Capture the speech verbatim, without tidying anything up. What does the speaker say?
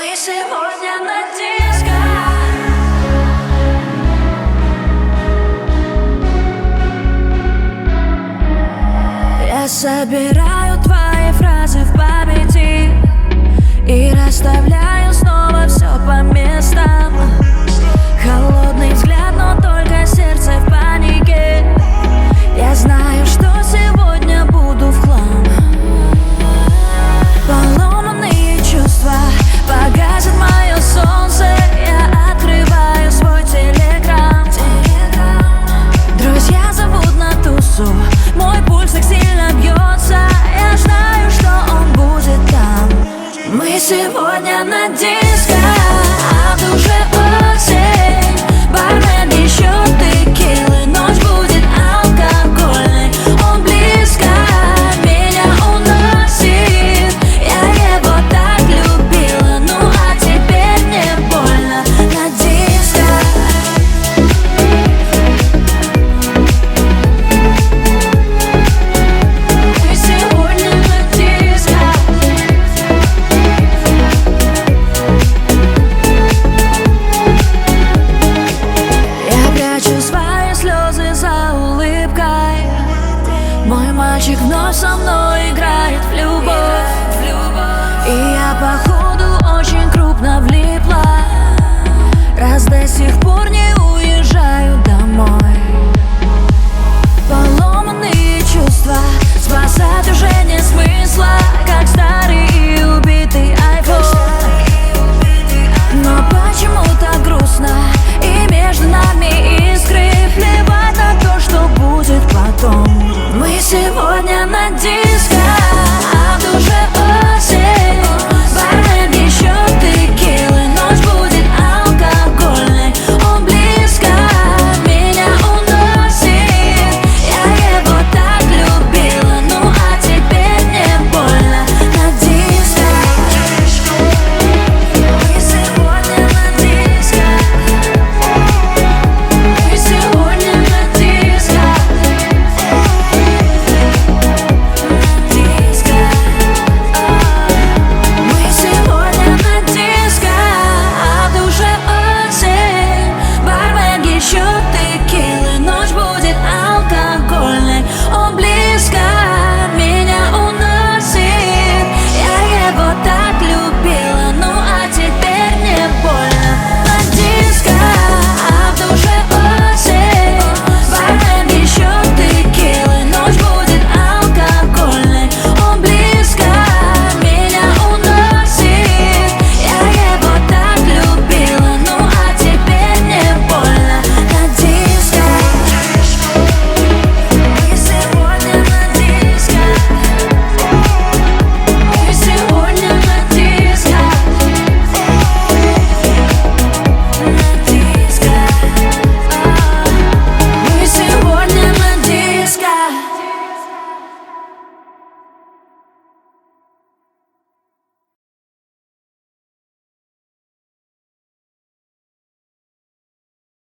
Мы сегодня на диско. Я собираю твои фразы в памяти и расставляю снова все по местам. Холодный взгляд, но только сердце в панике. Я знаю, что сегодня буду в хлам. Поломанные чувства, погасит мое солнце. Я открываю свой телеграм. Друзья зовут на тусу, мой пульс так сильно бьется. Я знаю, что он будет там. Мы сегодня на диско, а в душе